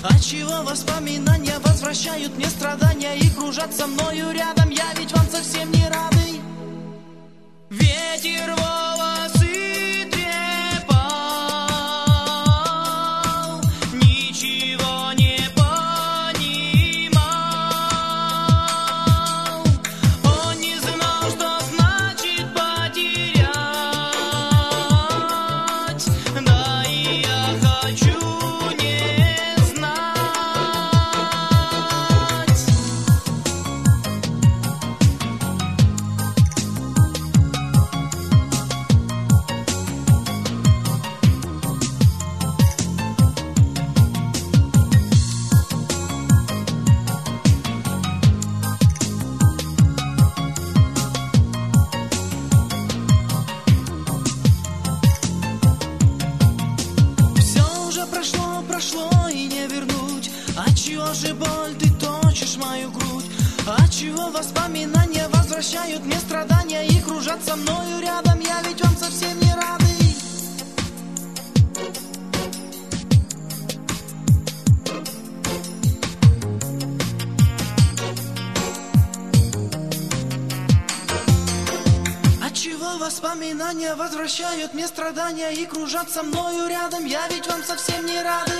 Отчего воспоминания возвращают мне страдания и кружат со мною рядом? Я ведь вам совсем не рады. Ветер волосы трепал, ничего не понимал. Он не знал, что значит потерять. Да и я хочу не знать. Прошло и не вернуть. Отчего же боль ты точишь мою грудь? Отчего воспоминания возвращают мне страдания и кружат со мною рядом? Я ведь вам совсем не рады. Отчего воспоминания возвращают мне страдания и кружат со мною рядом? Я ведь вам совсем не рады.